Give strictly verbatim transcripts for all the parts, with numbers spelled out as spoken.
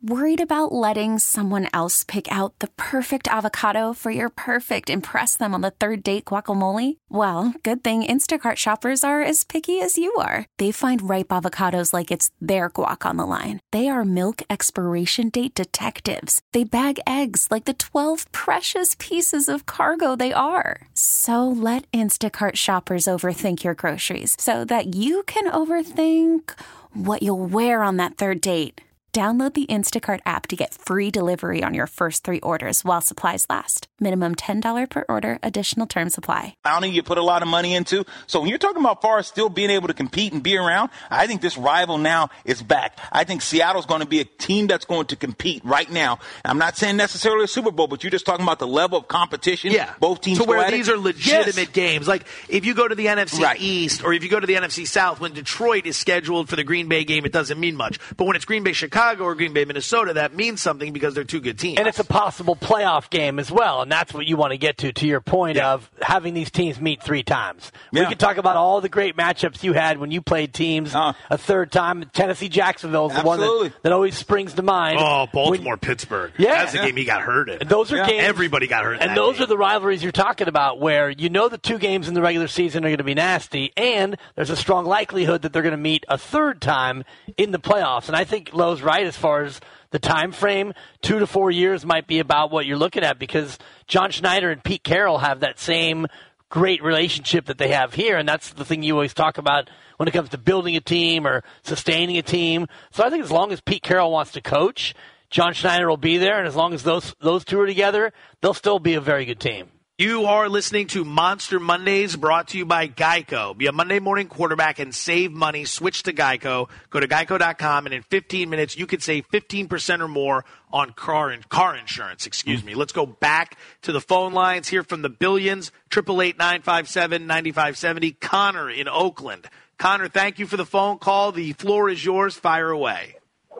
Worried about letting someone else pick out the perfect avocado for your perfect impress them on the third date guacamole? Well, good thing Instacart shoppers are as picky as you are. They find ripe avocados like it's their guac on the line. They are milk expiration date detectives. They bag eggs like the twelve precious pieces of cargo they are. So let Instacart shoppers overthink your groceries so that you can overthink what you'll wear on that third date. Download the Instacart app to get free delivery on your first three orders while supplies last. Minimum ten dollars per order. Additional terms apply. County you put a lot of money into. So when you're talking about Forest still being able to compete and be around, I think this rival now is back. I think Seattle's going to be a team that's going to compete right now. I'm not saying necessarily a Super Bowl, but you're just talking about the level of competition. Yeah. Both teams to where at these it. are legitimate Yes. games. Like if you go to the N F C Right. East or if you go to the N F C South, when Detroit is scheduled for the Green Bay game, it doesn't mean much. But when it's Green Bay Chicago or Green Bay Minnesota, that means something because they're two good teams. And it's a possible playoff game as well, and that's what you want to get to, to your point Yeah. of having these teams meet three times. Yeah. We could talk about all the great matchups you had when you played teams Uh. a third time. Tennessee-Jacksonville is the one Absolutely. that, that always springs to mind. Oh, When- Baltimore-Pittsburgh. Yeah. That's the Yeah. game he got hurt in. And those are Yeah. games. Everybody got hurt in And that those game. are the rivalries you're talking about where you know the two games in the regular season are going to be nasty, and there's a strong likelihood that they're going to meet a third time in the playoffs. And I think Lowe's right as far as the time frame. Two to four years might be about what you're looking at because John Schneider and Pete Carroll have that same great relationship that they have here, and that's the thing you always talk about when it comes to building a team or sustaining a team. So I think as long as Pete Carroll wants to coach, John Schneider will be there, and as long as those those two are together, they'll still be a very good team. You are listening to Monster Mondays brought to you by Geico. Be a Monday morning quarterback and save money. Switch to Geico. Go to geico dot com, and in fifteen minutes, you could save fifteen percent or more on car, in, car insurance. Excuse me. Let's go back to the phone lines here from the Billions. eight eight eight, nine five seven, nine five seven zero. Connor in Oakland. Connor, thank you for the phone call. The floor is yours. Fire away.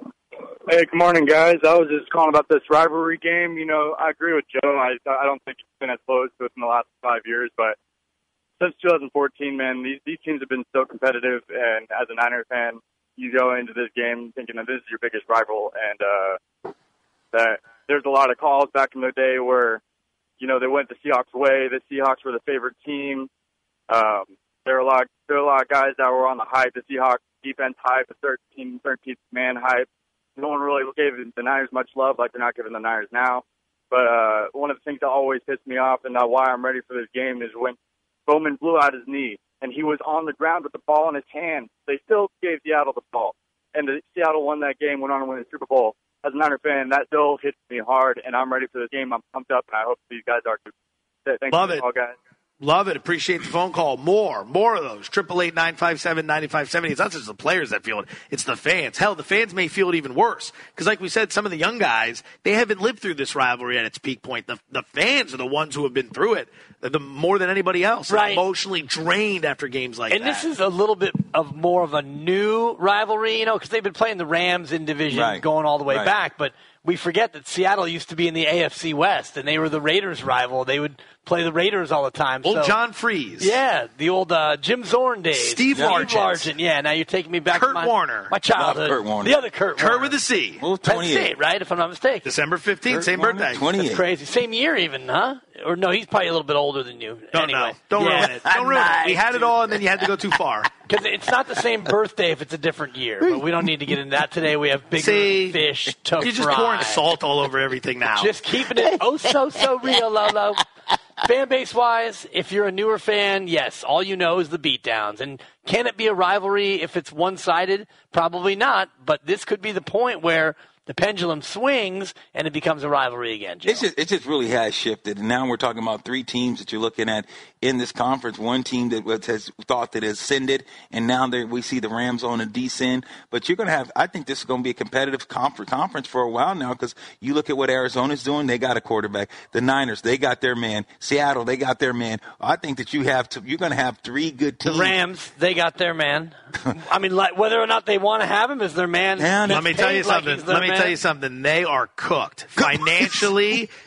Hey, good morning, guys. I was just calling about this rivalry game. You know, I agree with Joe. I I don't think it's been as close to it in the last five years, but since two thousand fourteen, man, these these teams have been so competitive. And as a Niner fan, you go into this game thinking that this is your biggest rival, and uh, that there's a lot of calls back in the day where, you know, they went the Seahawks' way. The Seahawks were the favorite team. Um, there are a lot there are a lot of guys that were on the hype, the Seahawks defense hype, the thirteenth man hype. No one really gave the Niners much love like they're not giving the Niners now. But uh, one of the things that always pissed me off and uh, why I'm ready for this game is when Bowman blew out his knee and he was on the ground with the ball in his hand. They still gave Seattle the ball. And the, Seattle won that game, went on to win the Super Bowl. As a Niner fan, that still hits me hard, and I'm ready for this game. I'm pumped up, and I hope these guys are too. Thanks Love for the it. call, guys. Love it. Appreciate the phone call. More, more of those. eight eight eight, nine five seven, nine five seven zero. It's not just the players that feel it. It's the fans. Hell, the fans may feel it even worse. Because like we said, some of the young guys, they haven't lived through this rivalry at its peak point. The, the fans are the ones who have been through it the, more than anybody else. They're Right. emotionally drained after games like And that. this is a little bit of more of a new rivalry, you know, because they've been playing the Rams in division Right. going all the way Right. back. But we forget that Seattle used to be in the A F C West, and they were the Raiders' rival. They would play the Raiders all the time. Old so, John Freeze. Yeah, the old uh, Jim Zorn days. Steve Largent. Largent. Yeah, now you're taking me back Kurt to my, Warner. my childhood. Love Kurt Warner. The other Kurt, Kurt Warner. with the C. Well, Penn twenty-eight. State, right, if I'm not mistaken. December fifteenth, Kurt same Warner, birthday. twenty-eight. That's crazy. Same year even, huh? Or no, he's probably a little bit older than you. Don't anyway. know. Don't yeah. ruin it. Don't ruin it. We had it all, and then you had to go too far. Because it's not the same birthday if it's a different year. But we don't need to get into that today. We have bigger See, fish to You're just fry. pouring salt all over everything now. Just keeping it oh so, so real, Lolo. Fan base wise, if you're a newer fan, yes, all you know is the beatdowns. And can it be a rivalry if it's one sided? Probably not. But this could be the point where the pendulum swings and it becomes a rivalry again. Joe. It's just, it just really has shifted. And now we're talking about three teams that you're looking at in this conference. One team that was, has thought that has ascended, and now there, we see the Rams on a descend. But you're going to have – I think this is going to be a competitive conference, conference for a while now because you look at what Arizona's doing. They got a quarterback. The Niners, they got their man. Seattle, they got their man. I think that you have to, you're going to have three good teams. The Rams, they got their man. I mean, like, whether or not they want to have him as their man. Yeah, Let me tell you paid like something. he's their Let me man. tell you something. They are cooked. Financially,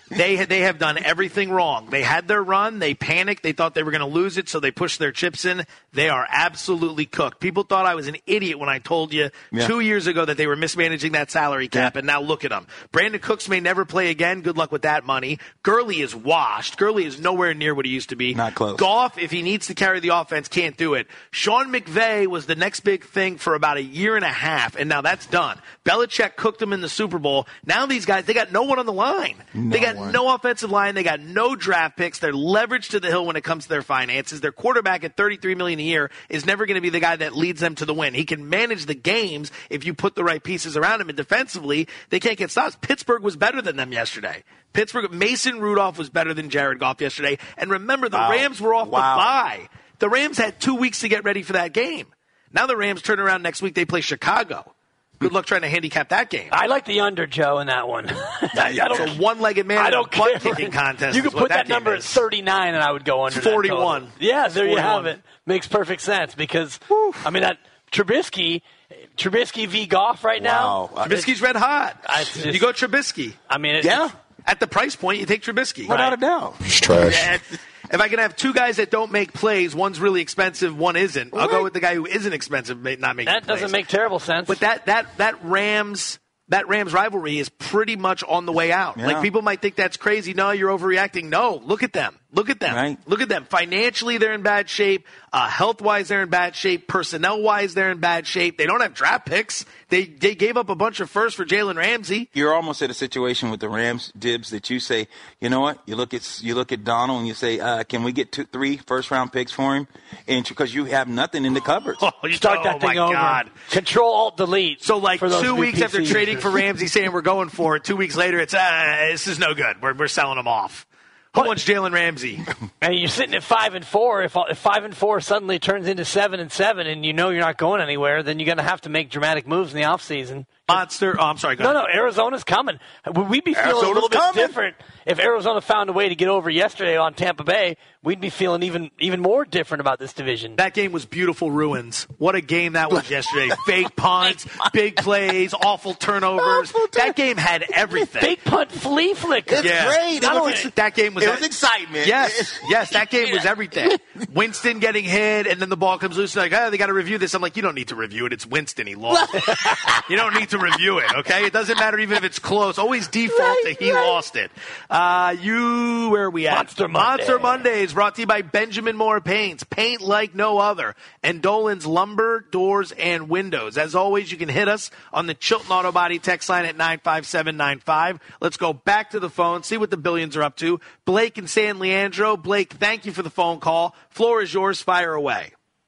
They they have done everything wrong. They had their run. They panicked. They thought they were going to lose it, so they pushed their chips in. They are absolutely cooked. People thought I was an idiot when I told you yeah. two years ago that they were mismanaging that salary cap, yeah. and now look at them. Brandon Cooks may never play again. Good luck with that money. Gurley is washed. Gurley is nowhere near what he used to be. Not close. Goff, if he needs to carry the offense, can't do it. Sean McVay was the next big thing for about a year and a half, and now that's done. Belichick cooked them in the Super Bowl. Now these guys, they got no one on the line. No they got one. no offensive line. They got no draft picks. They're leveraged to the hill when it comes to their finances. Their quarterback at thirty-three million dollars a year is never going to be the guy that leads them to the win. He can manage the games if you put the right pieces around him, and defensively, they can't get stops. Pittsburgh was better than them yesterday. Pittsburgh, Mason Rudolph was better than Jared Goff yesterday. And remember, the wow. Rams were off wow. the bye. The Rams had two weeks to get ready for that game. Now the Rams turn around next week. They play Chicago. Good luck trying to handicap that game. I like the under, Joe, in that one. I don't, it's a one-legged man I in a don't care. butt-kicking contest. You could put that, that number is. at thirty-nine, and I would go under forty-one. That yeah, there forty-one. you have it. Makes perfect sense because, Whew. I mean, that Trubisky, Trubisky v. Goff right wow. now. Trubisky's red hot. Just, you go Trubisky. I mean, it, yeah. At the price point, you take Trubisky. Without a doubt. It's trash. Yeah, if I can have two guys that don't make plays, one's really expensive, one isn't, I'll right. go with the guy who isn't expensive, not making that plays. That doesn't make terrible sense. But that that that Rams that Rams rivalry is pretty much on the way out. Yeah. Like, people might think that's crazy. No, you're overreacting. No, look at them. Look at them. Right. Look at them. Financially, they're in bad shape. Uh, health-wise, they're in bad shape. Personnel-wise, they're in bad shape. They don't have draft picks. They they gave up a bunch of firsts for Jalen Ramsey. You're almost at a situation with the Rams, Dibs, that you say, you know what? You look at you look at Donald and you say, uh, can we get two, three first-round picks for him? And because you have nothing in the cupboards. Oh, you start oh that thing my over. God. Control Alt Delete. So like for those two weeks V P after Cs. trading for Ramsey, saying we're going for it, two weeks later it's uh, this is no good. We're we're selling him off. Who wants Jalen Ramsey? And you're sitting at five and four. If if five and four suddenly turns into seven and seven, and you know you're not going anywhere, then you're going to have to make dramatic moves in the offseason. Monster. Oh, I'm sorry. Go no, ahead. no. Arizona's coming. Would we be feeling Arizona's a little bit coming. different if Arizona found a way to get over yesterday on Tampa Bay? We'd be feeling even even more different about this division. That game was beautiful ruins. What a game that was yesterday. Fake punts, big plays, awful turnovers. Awful turn- that game had everything. Fake punt, flea flicker. It's Yeah. great. It Not was, only- that game was it was excitement. Yes, yes, that game was everything. Winston getting hit, and then the ball comes loose. Like, oh, they got to review this. I'm like, you don't need to review it. It's Winston. He lost it. You don't need to review it, okay? It doesn't matter even if it's close. Always default Right, to he right. lost it. Uh, you, where are we at? Monster Monday. Monster Mondays, brought to you by Benjamin Moore Paints. Paint like no other. And Dolan's Lumber, Doors, and Windows. As always, you can hit us on the Chilton Auto Body text line at nine five seven nine five. Let's go back to the phone, see what the Billions are up to. Blake and San Leandro. Blake, thank you for the phone call. Floor is yours. Fire away.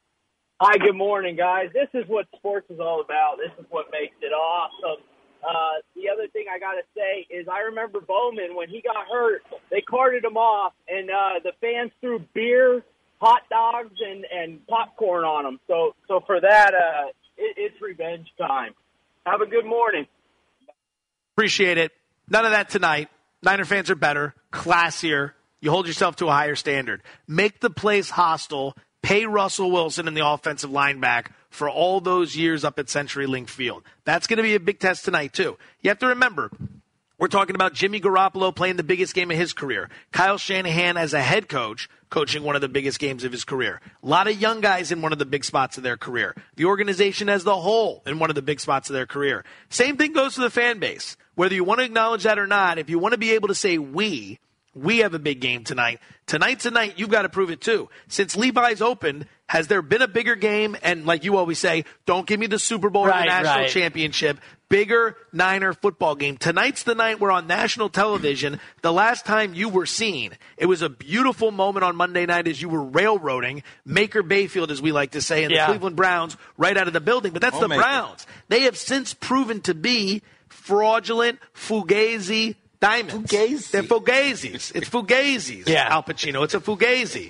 Hi, good morning, guys. This is what sports is all about. This is what makes it awesome. Uh, the other thing I got to say is I remember Bowman, when he got hurt, they carted him off, and uh, the fans threw beer, hot dogs, and, and popcorn on him. So so for that, uh, it, it's revenge time. Have a good morning. Appreciate it. None of that tonight. Niner fans are better, classier. You hold yourself to a higher standard. Make the place hostile. Pay Russell Wilson and the offensive line back for all those years up at CenturyLink Field. That's going to be a big test tonight, too. You have to remember, we're talking about Jimmy Garoppolo playing the biggest game of his career. Kyle Shanahan as a head coach coaching one of the biggest games of his career. A lot of young guys in one of the big spots of their career. The organization as the whole in one of the big spots of their career. Same thing goes to the fan base. Whether you want to acknowledge that or not, if you want to be able to say we, we have a big game tonight. Tonight's a night you've got to prove it too. Since Levi's opened, has there been a bigger game? And like you always say, don't give me the Super Bowl Right, or the national right. championship. Bigger Niner football game. Tonight's the night we're on national television. The last time you were seen, it was a beautiful moment on Monday night as you were railroading Maker Bayfield, as we like to say, and Yeah. the Cleveland Browns right out of the building. But that's Oh, the Maker. Browns. They have since proven to be fraudulent, fugazi diamonds. Fugazi. They're fugazis. It's fugazis. Yeah. Al Pacino. It's a fugazi.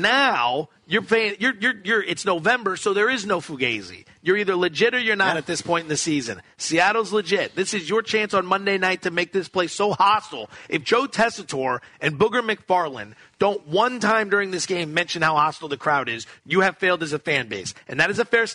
Now you're paying. You're you're you're. It's November, so there is no fugazi. You're either legit or you're not Yeah. at this point in the season. Seattle's legit. This is your chance on Monday night to make this place so hostile. If Joe Tessitore and Booger McFarland don't one time during this game mention how hostile the crowd is, you have failed as a fan base, and that is a fair statement.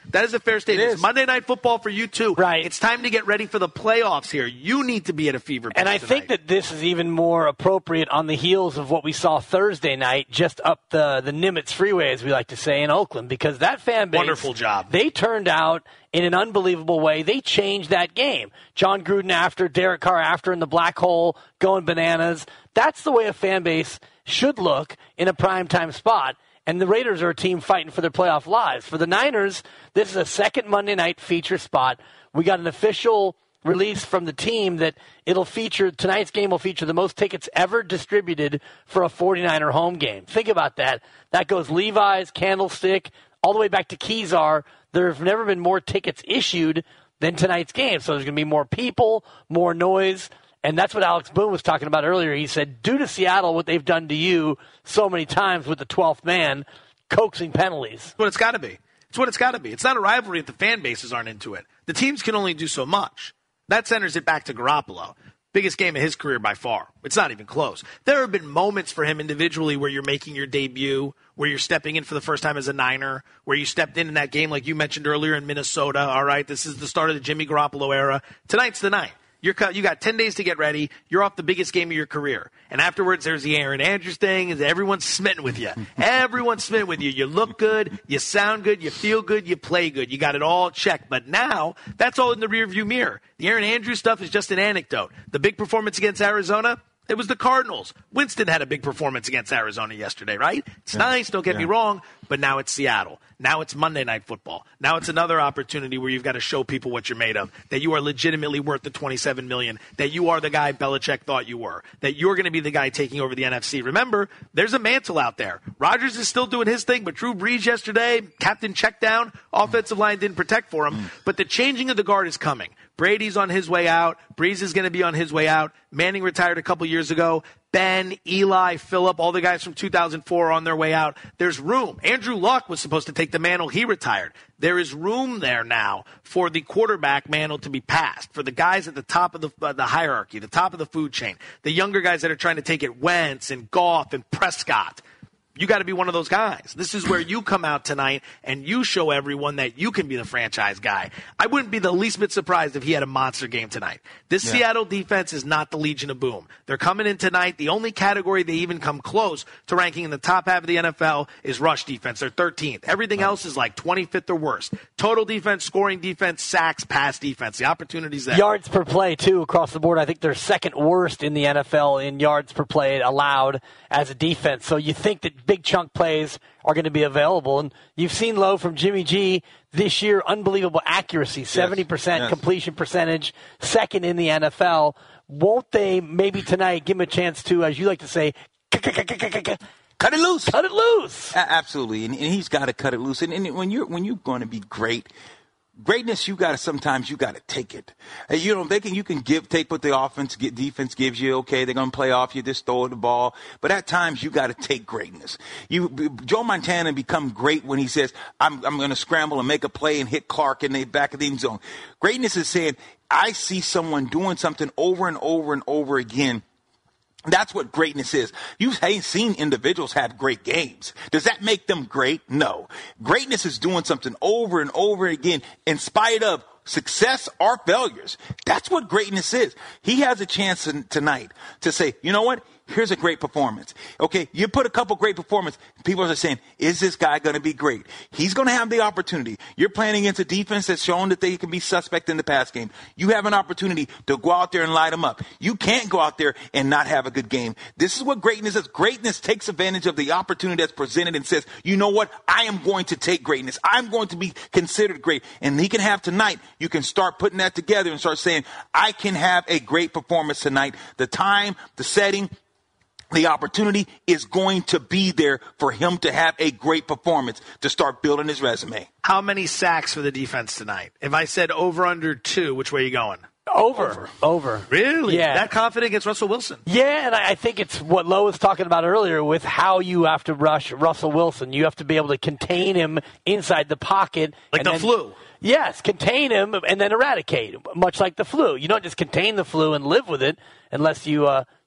That is a fair statement. It It's is. Monday Night Football for you, too. Right. It's time to get ready for the playoffs here. You need to be at a fever pitch And I tonight. think that this is even more appropriate on the heels of what we saw Thursday night, just up the, the Nimitz Freeway, as we like to say, in Oakland, because that fan base, Wonderful job. They turned out in an unbelievable way. They changed that game. John Gruden after, Derek Carr after in the black hole, going bananas. That's the way a fan base should look in a primetime spot. And the Raiders are a team fighting for their playoff lives. For the Niners, this is a second Monday night feature spot. We got an official release from the team that it'll feature, tonight's game will feature the most tickets ever distributed for a forty-niner home game. Think about that. That goes Levi's, Candlestick, all the way back to Kezar. There have never been more tickets issued than tonight's game. So there's going to be more people, more noise. And that's what Alex Boone was talking about earlier. He said, due to Seattle, what they've done to you so many times with the twelfth man, coaxing penalties. It's what it's got to be. It's what it's got to be. It's not a rivalry if the fan bases aren't into it. The teams can only do so much. That centers it back to Garoppolo. Biggest game of his career by far. It's not even close. There have been moments for him individually where you're making your debut, where you're stepping in for the first time as a Niner, where you stepped in in that game like you mentioned earlier in Minnesota. All right, this is the start of the Jimmy Garoppolo era. Tonight's the night. You're cut, you got ten days to get ready. You're off the biggest game of your career. And afterwards, there's the Aaron Andrews thing. Is everyone's smitten with you. Everyone's smitten with you. You look good. You sound good. You feel good. You play good. You got it all checked. But now, that's all in the rearview mirror. The Aaron Andrews stuff is just an anecdote. The big performance against Arizona, it was the Cardinals. Winston had a big performance against Arizona yesterday, right? It's yeah. nice, don't get yeah. me wrong, but now it's Seattle. Now it's Monday Night Football. Now it's another opportunity where you've got to show people what you're made of, that you are legitimately worth the twenty-seven million dollars, that you are the guy Belichick thought you were, that you're going to be the guy taking over the N F C. Remember, there's a mantle out there. Rodgers is still doing his thing, but Drew Brees yesterday, captain check down, offensive line didn't protect for him, but the changing of the guard is coming. Brady's on his way out. Brees is going to be on his way out. Manning retired a couple years ago. Ben, Eli, Phillip, all the guys from two thousand four are on their way out. There's room. Andrew Luck was supposed to take the mantle. He retired. There is room there now for the quarterback mantle to be passed, for the guys at the top of the, uh, the hierarchy, the top of the food chain, the younger guys that are trying to take it, Wentz and Goff and Prescott. You got to be one of those guys. This is where you come out tonight and you show everyone that you can be the franchise guy. I wouldn't be the least bit surprised if he had a monster game tonight. This yeah. Seattle defense is not the Legion of Boom. They're coming in tonight. The only category they even come close to ranking in the top half of the N F L is rush defense. They're thirteenth. Everything right. else is like twenty-fifth or worse. Total defense, scoring defense, sacks, pass defense. The opportunities there. Yards per play, too, across the board. I think they're second worst in the N F L in yards per play allowed as a defense. So you think that big chunk plays are going to be available. And you've seen Low from Jimmy G this year, unbelievable accuracy, seventy percent yes. completion percentage, second in the N F L. Won't they maybe tonight give him a chance to, as you like to say, cut it loose? Cut it loose. A- absolutely. And, and he's got to cut it loose. And, and when you're when you're going to be great, greatness, you got to sometimes you got to take it. Uh, you know, they can you can give take what the offense, get, defense gives you. Okay, they're gonna play off you, just throw the ball. But at times you got to take greatness. You Joe Montana become great when he says, "I'm I'm gonna scramble and make a play and hit Clark in the back of the end zone." Greatness is saying, "I see someone doing something over and over and over again." That's what greatness is. You've seen individuals have great games. Does that make them great? No. Greatness is doing something over and over again in spite of success or failures. That's what greatness is. He has a chance tonight to say, you know what? Here's a great performance. Okay, you put a couple great performances. People are saying, is this guy going to be great? He's going to have the opportunity. You're playing against a defense that's shown that they can be suspect in the pass game. You have an opportunity to go out there and light them up. You can't go out there and not have a good game. This is what greatness is. Greatness takes advantage of the opportunity that's presented and says, you know what? I am going to take greatness. I'm going to be considered great. And he can have tonight. You can start putting that together and start saying, I can have a great performance tonight. The time, the setting, the opportunity is going to be there for him to have a great performance to start building his resume. How many sacks for the defense tonight? If I said over under two, which way are you going? Over. Over. Over. Really? Yeah. That confident against Russell Wilson? Yeah, and I think it's what Lowe was talking about earlier with how you have to rush Russell Wilson. You have to be able to contain him inside the pocket. Like the then, flu. Yes, contain him and then eradicate, much like the flu. You don't just contain the flu and live with it unless you uh,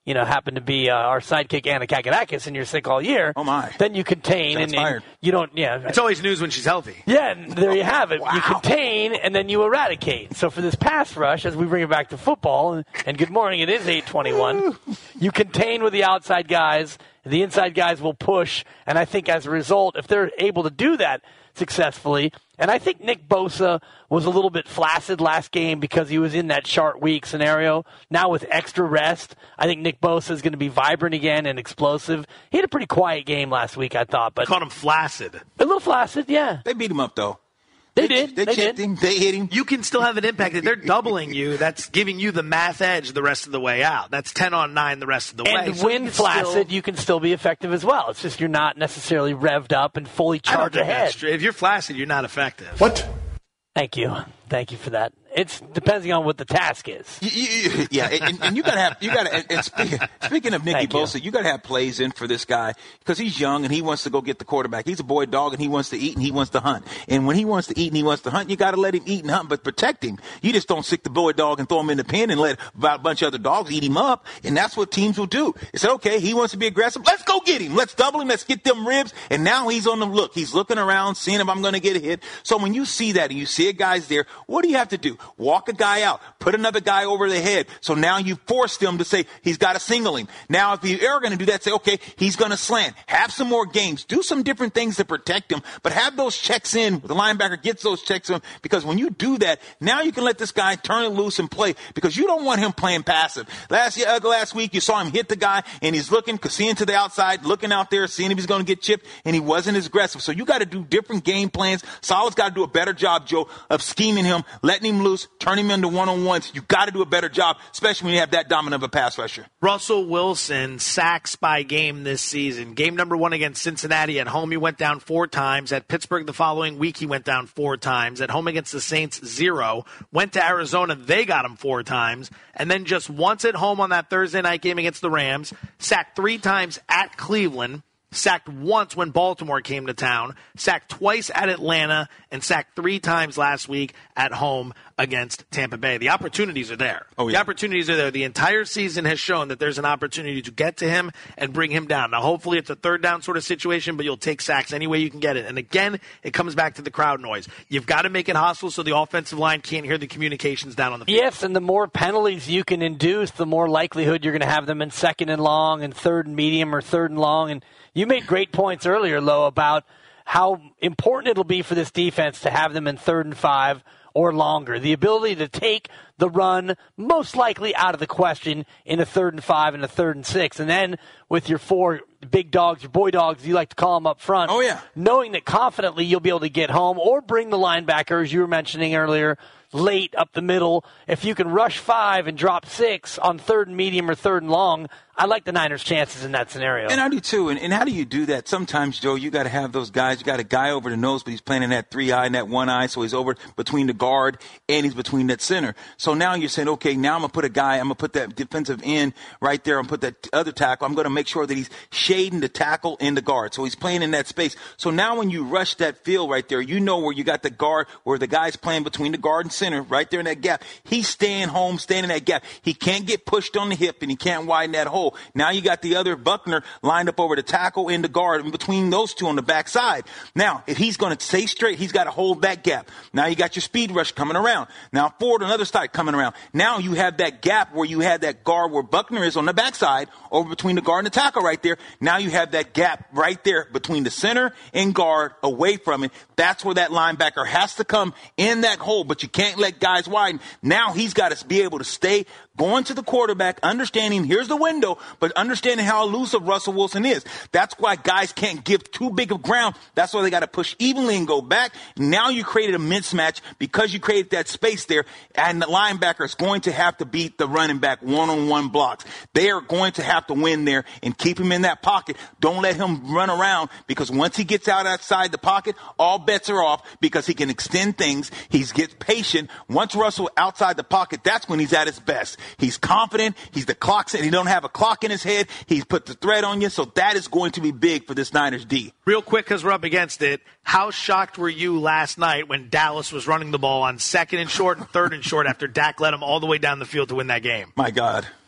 you know, happen to be uh, our sidekick Anna Kakadakis and you're sick all year, oh my. then you contain and, and you don't, yeah. It's always news when she's healthy. Yeah, and there you have it. Wow. You contain and then you eradicate. So for this pass rush, as we bring it back to football, and, and good morning, it is eight twenty-one, you contain with the outside guys, the inside guys will push, and I think as a result, if they're able to do that successfully, and I think Nick Bosa was a little bit flaccid last game because he was in that short week scenario. Now with extra rest, I think Nick Bosa is going to be vibrant again and explosive. He had a pretty quiet game last week, I thought. But called him flaccid. A little flaccid, yeah. They beat him up, though. They, they did. They, they chipped did. him. They hit him. You can still have an impact. They're doubling you. That's giving you the math edge the rest of the way out. That's ten on nine the rest of the way. And so when flaccid, still, you can still be effective as well. It's just you're not necessarily revved up and fully charged ahead. If you're flaccid, you're not effective. What? Thank you. Thank you for that. It's depending on what the task is. You, you, yeah, and, and you got to have you got to. And, and speaking, speaking of Nicky Bosa, you, you got to have plays in for this guy because he's young and he wants to go get the quarterback. He's a boy dog and he wants to eat and he wants to hunt. And when he wants to eat and he wants to hunt, you got to let him eat and hunt, but protect him. You just don't sick the boy dog and throw him in the pen and let a bunch of other dogs eat him up. And that's what teams will do. They say, okay, he wants to be aggressive. Let's go get him. Let's double him. Let's get them ribs. And now he's on the look. He's looking around, seeing if I'm going to get a hit. So when you see that and you see a guy's there, what do you have to do? Walk a guy out. Put another guy over the head. So now you force them to say he's got to single him. Now if you are going to do that, say, okay, he's going to slant. Have some more games. Do some different things to protect him. But have those checks in. The linebacker gets those checks in because when you do that, now you can let this guy turn it loose and play because you don't want him playing passive. Last year, last week, you saw him hit the guy and he's looking, seeing to the outside, looking out there, seeing if he's going to get chipped, and he wasn't as aggressive. So you got to do different game plans. Solid's got to do a better job, Joe, of scheming him, letting him loose, turning him into one-on-ones. You got to do a better job, especially when you have that dominant of a pass rusher. Russell Wilson, sacks by game this season. Game number one against Cincinnati at home, he went down four times. At Pittsburgh the following week, he went down four times. At home against the Saints, zero. Went to Arizona, they got him four times. And then just once at home on that Thursday night game against the Rams. Sacked three times at Cleveland. Sacked once when Baltimore came to town, sacked twice at Atlanta, and sacked three times last week at home against Tampa Bay. The opportunities are there. Oh, yeah. The opportunities are there. The entire season has shown that there's an opportunity to get to him and bring him down. Now, hopefully it's a third down sort of situation, but you'll take sacks any way you can get it. And again, it comes back to the crowd noise. You've got to make it hostile so the offensive line can't hear the communications down on the field. Yes, and the more penalties you can induce, the more likelihood you're going to have them in second and long and third and medium or third and long. And you made great points earlier, Lo, about how important it'll be for this defense to have them in third and five or longer. The ability to take the run most likely out of the question in a third and five and a third and six. And then with your four big dogs, your boy dogs, you like to call them up front. Oh, yeah. Knowing that confidently you'll be able to get home or bring the linebacker, as you were mentioning earlier, late up the middle. If you can rush five and drop six on third and medium or third and long, I like the Niners' chances in that scenario. And I do too. And, and how do you do that? Sometimes, Joe, you got to have those guys. You got a guy over the nose, but he's playing in that three eye and that one eye, so he's over between the guard and he's between that center. So now you're saying, okay, now I'm going to put a guy, I'm going to put that defensive end right there and put that other tackle. I'm going to make sure that he's shading the tackle and the guard. So he's playing in that space. So now when you rush that field right there, you know where you got the guard, where the guy's playing between the guard and center, right there in that gap. He's staying home, staying in that gap. He can't get pushed on the hip and he can't widen that hole. Now you got the other Buckner lined up over the tackle and the guard in between those two on the backside. Now, if he's going to stay straight, he's got to hold that gap. Now you got your speed rush coming around. Now forward, another side coming around. Now you have that gap where you had that guard where Buckner is on the backside over between the guard and the tackle right there. Now you have that gap right there between the center and guard away from it. That's where that linebacker has to come in that hole, but you can't let guys widen. Now he's got to be able to stay going to the quarterback, understanding here's the window, but understanding how elusive Russell Wilson is. That's why guys can't give too big of ground. That's why they got to push evenly and go back. Now you created a mismatch because you created that space there, and the linebacker is going to have to beat the running back one-on-one blocks. They are going to have to win there and keep him in that pocket. Don't let him run around, because once he gets out outside the pocket, all bets are off, because he can extend things. He gets patient. Once Russell outside the pocket, that's when he's at his best. He's confident. He's the clock set. He don't have a clock in his head. He's put the thread on you. So that is going to be big for this Niners D. Real quick, because we're up against it, how shocked were you last night when Dallas was running the ball on second and short and third and short after Dak led him all the way down the field to win that game? My God.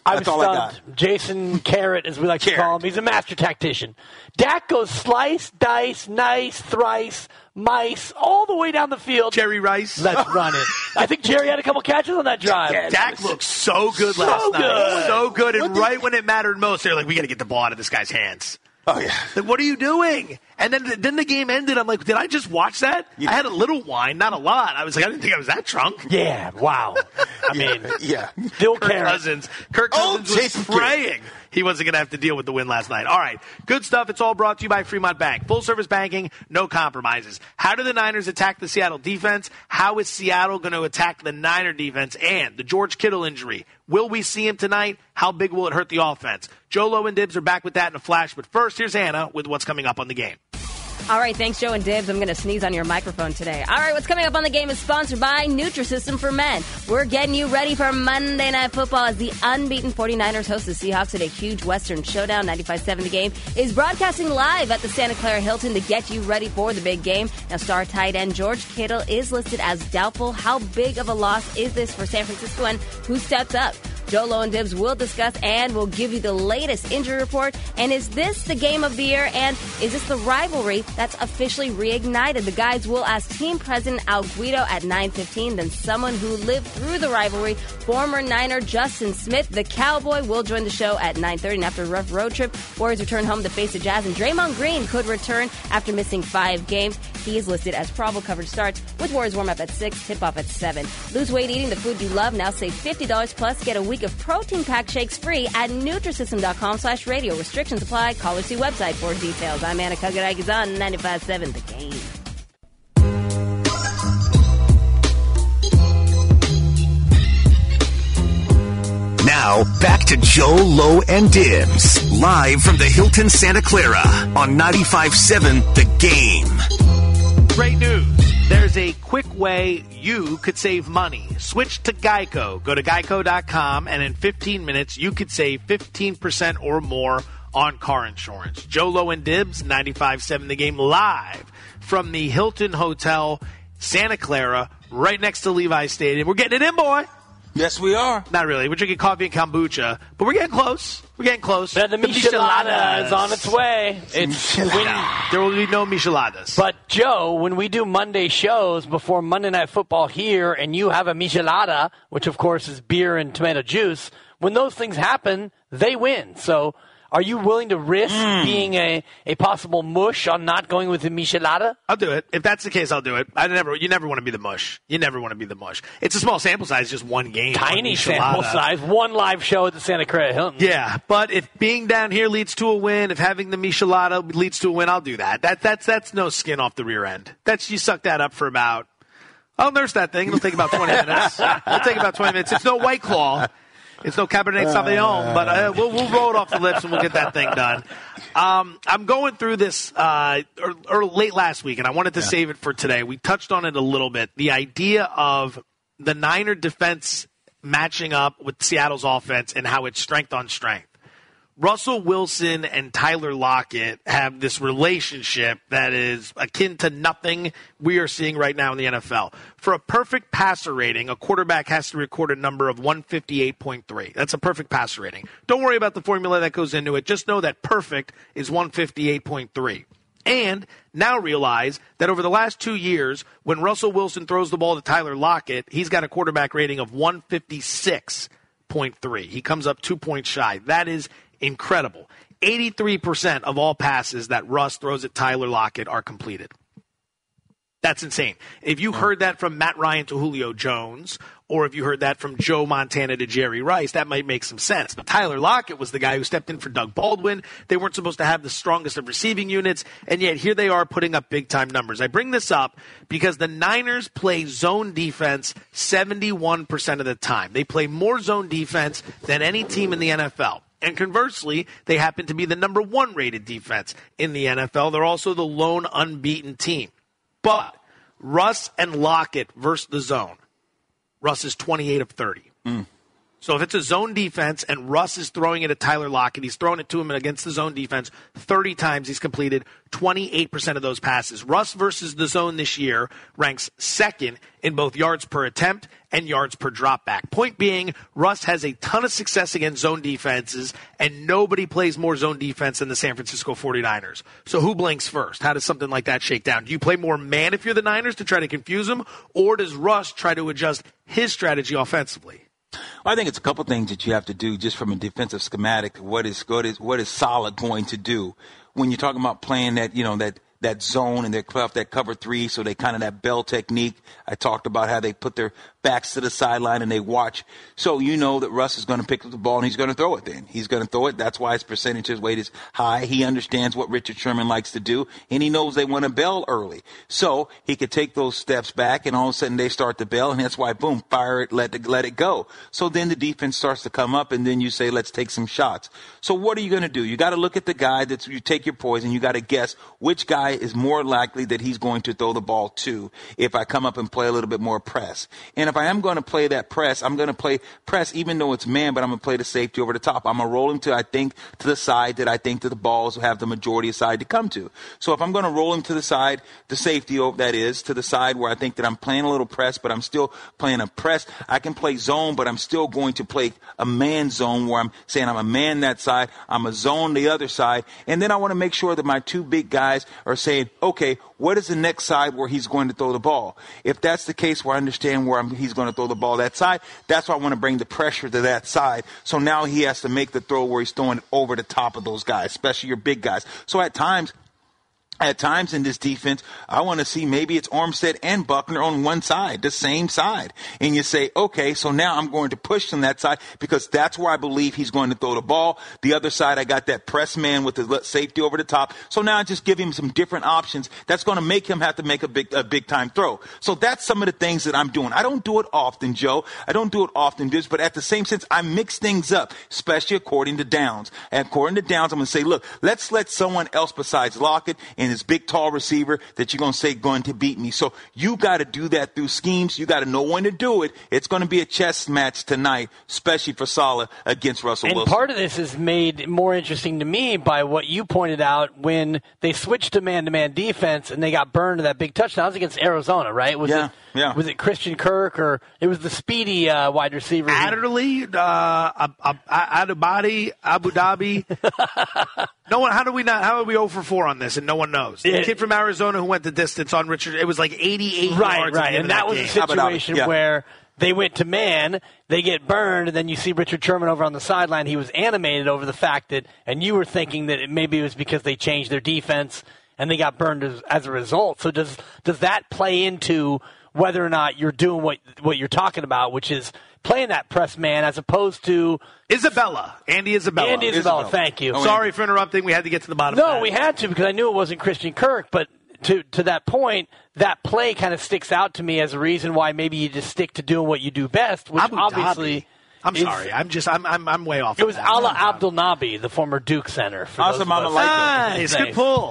I'm That's all I got. stunned. Jason Carrot, as we like Carrot. to call him, he's a master tactician. Dak goes slice, dice, nice, thrice, mice, all the way down the field. Jerry Rice. Let's run it. I think Jerry had a couple catches on that drive. Dak looked so good So last night. good. So good. And What right the- when it mattered most, they're like, we got to get the ball out of this guy's hands. Oh, yeah. Like, what are you doing? And then then the game ended. I'm like, did I just watch that? Yeah. I had a little wine, not a lot. I was like, I didn't think I was that drunk. Yeah, wow. I mean, Yeah. still Kirk Carrot. Cousins. Kirk Oh, Cousins was Jason Garrett. praying he wasn't going to have to deal with the win last night. All right. Good stuff. It's all brought to you by Fremont Bank. Full service banking, no compromises. How do the Niners attack the Seattle defense? How is Seattle going to attack the Niner defense? And the George Kittle injury. Will we see him tonight? How big will it hurt the offense? Joe Lowe and Dibs are back with that in a flash. But first, here's Anna with what's coming up on the game. All right, thanks, Joe and Dibs. I'm going to sneeze on your microphone today. All right, what's coming up on the game is sponsored by Nutrisystem for Men. We're getting you ready for Monday Night Football as the unbeaten 49ers host the Seahawks at a huge Western showdown. ninety-five point seven The Game is broadcasting live at the Santa Clara Hilton to get you ready for the big game. Now, star tight end George Kittle is listed as doubtful. How big of a loss is this for San Francisco, and who steps up? Joe Lowe and Dibs will discuss and will give you the latest injury report. And is this the game of the year? And is this the rivalry that's officially reignited? The guys will ask team president Al Guido at nine fifteen. Then someone who lived through the rivalry, former Niner Justin Smith, the Cowboy, will join the show at nine thirty. And after a rough road trip, Warriors return home to face the Jazz. And Draymond Green could return after missing five games. He is listed as probable. Coverage starts with Warriors warm-up at six, tip-off at seven. Lose weight eating the food you love. Now save fifty dollars plus. Get a week of protein pack shakes free at Nutrisystem.com slash radio. Restrictions apply. Call or see website for details. I'm Anna Kagarakis on ninety-five point seven The Game. Now, back to Joe, Lowe, and Dibs, live from the Hilton Santa Clara on ninety-five point seven The Game. Great news. There's a quick way you could save money. Switch to Geico. Go to geico dot com, and in fifteen minutes, you could save fifteen percent or more on car insurance. Joe, Lowe, and Dibs, ninety-five point seven The Game, live from the Hilton Hotel, Santa Clara, right next to Levi's Stadium. We're getting it in, boy. Yes, we are. Not really. We're drinking coffee and kombucha, but we're getting close. We're getting close. But the, the Michelada is on its way. It's when, there will be no Micheladas. But, Joe, when we do Monday shows before Monday Night Football here and you have a Michelada, which, of course, is beer and tomato juice, when those things happen, they win. So are you willing to risk mm. being a, a possible mush on not going with the Michelada? I'll do it. If that's the case, I'll do it. I never. You never want to be the mush. You never want to be the mush. It's a small sample size, just one game. Tiny sample size, one live show at the Santa Clara Hilton. Yeah, but if being down here leads to a win, if having the Michelada leads to a win, I'll do that. That that's that's no skin off the rear end. That's you suck that up for about. I'll nurse that thing. It'll take about twenty minutes. It'll take about twenty minutes. It's no White Claw. It's no Cabernet Sauvignon, but uh, we'll, we'll roll it off the lips and we'll get that thing done. Um, I'm going through this uh, or, or late last week, and I wanted to yeah. save it for today. We touched on it a little bit. The idea of the Niner defense matching up with Seattle's offense and how it's strength on strength. Russell Wilson and Tyler Lockett have this relationship that is akin to nothing we are seeing right now in the N F L. For a perfect passer rating, a quarterback has to record a number of one fifty-eight point three. That's a perfect passer rating. Don't worry about the formula that goes into it. Just know that perfect is one fifty-eight point three. And now realize that over the last two years, when Russell Wilson throws the ball to Tyler Lockett, he's got a quarterback rating of one fifty-six point three. He comes up two points shy. That is incredible. eighty-three percent of all passes that Russ throws at Tyler Lockett are completed. That's insane. If you heard that from Matt Ryan to Julio Jones, or if you heard that from Joe Montana to Jerry Rice, that might make some sense. But Tyler Lockett was the guy who stepped in for Doug Baldwin. They weren't supposed to have the strongest of receiving units, and yet here they are putting up big-time numbers. I bring this up because the Niners play zone defense seventy-one percent of the time. They play more zone defense than any team in the N F L. And conversely, they happen to be the number one rated defense in the N F L. They're also the lone unbeaten team. But Russ and Lockett versus the zone. Russ is twenty-eight of thirty. Mm. So if it's a zone defense and Russ is throwing it at Tyler Lockett, he's throwing it to him against the zone defense thirty times. He's completed twenty-eight percent of those passes. Russ versus the zone this year ranks second in both yards per attempt and yards per dropback. Point being, Russ has a ton of success against zone defenses, and nobody plays more zone defense than the San Francisco forty-niners. So who blinks first? How does something like that shake down? Do you play more man if you're the Niners to try to confuse them, or does Russ try to adjust his strategy offensively? I think it's a couple things that you have to do just from a defensive schematic. What is good is what is solid going to do when you're talking about playing that, you know, that that zone and they're off that cover three, so they kind of that bell technique. I talked about how they put their backs to the sideline and they watch. So you know that Russ is going to pick up the ball and he's going to throw it then. He's going to throw it. That's why his percentage, his weight is high. He understands what Richard Sherman likes to do, and he knows they want to bell early. So he could take those steps back, and all of a sudden they start to bell, and that's why, boom, fire it, let, the, let it go. So then the defense starts to come up, and then you say, let's take some shots. So what are you going to do? You got to look at the guy that's, you take your poison, you got to guess which guy is more likely that he's going to throw the ball to if I come up and play a little bit more press. And if I am going to play that press, I'm going to play press even though it's man, but I'm going to play the safety over the top. I'm going to roll him to, I think, to the side that I think that the balls have the majority of side to come to. So if I'm going to roll him to the side, the safety, that is, to the side where I think that I'm playing a little press, but I'm still playing a press, I can play zone, but I'm still going to play a man zone where I'm saying I'm a man that side, I'm a zone the other side, and then I want to make sure that my two big guys are saying, okay, what is the next side where he's going to throw the ball? If that's the case where I understand where I'm, he's going to throw the ball that side, that's why I want to bring the pressure to that side. So now he has to make the throw where he's throwing it over the top of those guys, especially your big guys. So at times, At times in this defense, I want to see maybe it's Armstead and Buckner on one side, the same side. And you say, okay, so now I'm going to push from that side because that's where I believe he's going to throw the ball. The other side, I got that press man with the safety over the top. So now I just give him some different options. That's going to make him have to make a big, a big time throw. So that's some of the things that I'm doing. I don't do it often, Joe. I don't do it often, but at the same sense, I mix things up, especially according to downs. And according to downs, I'm going to say, look, let's let someone else besides Lockett and this big, tall receiver that you're going to say going to beat me. So you got to do that through schemes. You got to know when to do it. It's going to be a chess match tonight, especially for Saleh against Russell and Wilson. And part of this is made more interesting to me by what you pointed out when they switched to man-to-man defense and they got burned to that big touchdown. That was against Arizona, right? Was yeah, it, yeah. Was it Christian Kirk or it was the speedy uh, wide receiver? Adderley, uh, Adabadi, Abu Dhabi. No one. How do we not? How are we zero for four on this? And no one knows. The it, kid from Arizona who went the distance on Richard. It was like eighty-eight right, yards. Right, right, and that, that was game. a situation yeah. where they went to man, they get burned, and then you see Richard Sherman over on the sideline. He was animated over the fact that, and you were thinking that it, maybe it was because they changed their defense and they got burned as, as a result. So does does that play into whether or not you're doing what what you're talking about, which is playing that press man as opposed to Isabella, Andy Isabella. Andy Isabella, Isabella. Thank you. Oh, Sorry for interrupting. We had to get to the bottom. No, of that. we had to because I knew it wasn't Christian Kirk. But to to that point, that play kind of sticks out to me as a reason why maybe you just stick to doing what you do best, which Abu obviously. Dhabi. I'm is, sorry. I'm just. I'm. I'm. I'm way off. It was Ala Abdul Nabi, the former Duke center. Assalamu alaikum. Nice, good pull.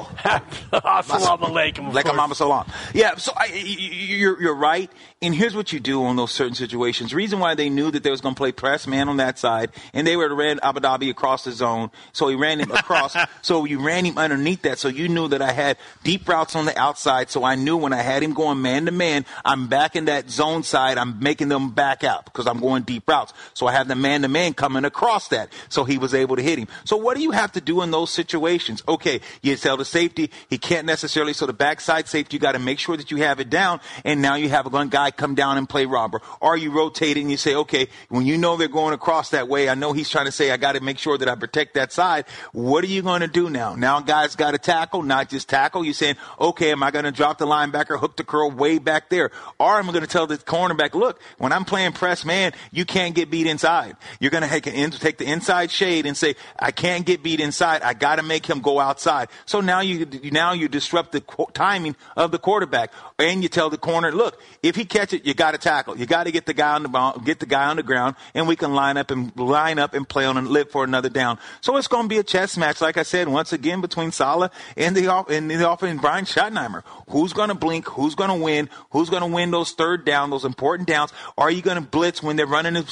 Assalamu alaikum. Like a mama salam. Yeah. So I, you're you're right. And here's what you do on those certain situations. The reason why they knew that they was going to play press man on that side, and they were ran Abu Dhabi across the zone, so he ran him across. So you ran him underneath that, so you knew that I had deep routes on the outside. So I knew when I had him going man to man, I'm back in that zone side. I'm making them back out because I'm going deep routes. So I have the man to man coming across that, so he was able to hit him. So what do you have to do in those situations? Okay, you tell the safety he can't necessarily. So the backside safety, you got to make sure that you have it down, and now you have a gun guy come down and play robber. Or you rotate and you say, okay, when you know they're going across that way, I know he's trying to say I got to make sure that I protect that side. What are you going to do now? Now guys got to tackle, not just tackle. You're saying, okay, am I going to drop the linebacker, hook the curl way back there? Or I'm going to tell the cornerback, look, when I'm playing press man, you can't get beat inside. You're going to take the inside shade and say, I can't get beat inside. I got to make him go outside. So now you now you disrupt the timing of the quarterback, and you tell the corner, look, if he catch it, you got to tackle. You got to get the guy on the ball, get the guy on the ground, and we can line up and line up and play on and live for another down. So it's going to be a chess match, like I said, once again between Saleh and the off and the off and Brian Schottenheimer. Who's going to blink? Who's going to win? Who's going to win those third down, those important downs? Are you going to blitz when they're running the screen?